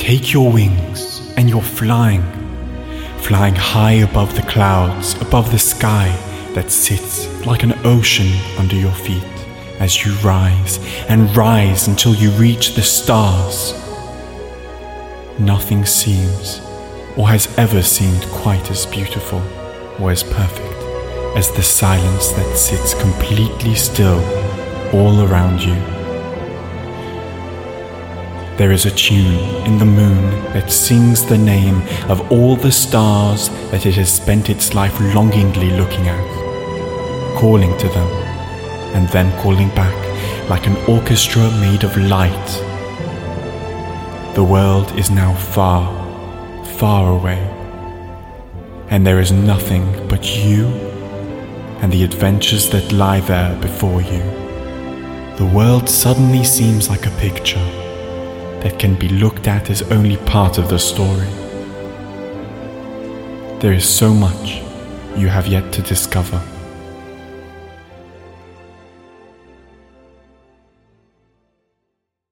Take your wings and you're flying, flying high above the clouds, above the sky that sits like an ocean under your feet as you rise and rise until you reach the stars. Nothing seems or has ever seemed quite as beautiful or as perfect as the silence that sits completely still all around you. There is a tune in the moon that sings the name of all the stars that it has spent its life longingly looking at, calling to them, and then calling back like an orchestra made of light. The world is now far, far away, and there is nothing but you and the adventures that lie there before you. The world suddenly seems like a picture that can be looked at as only part of the story. There is so much you have yet to discover.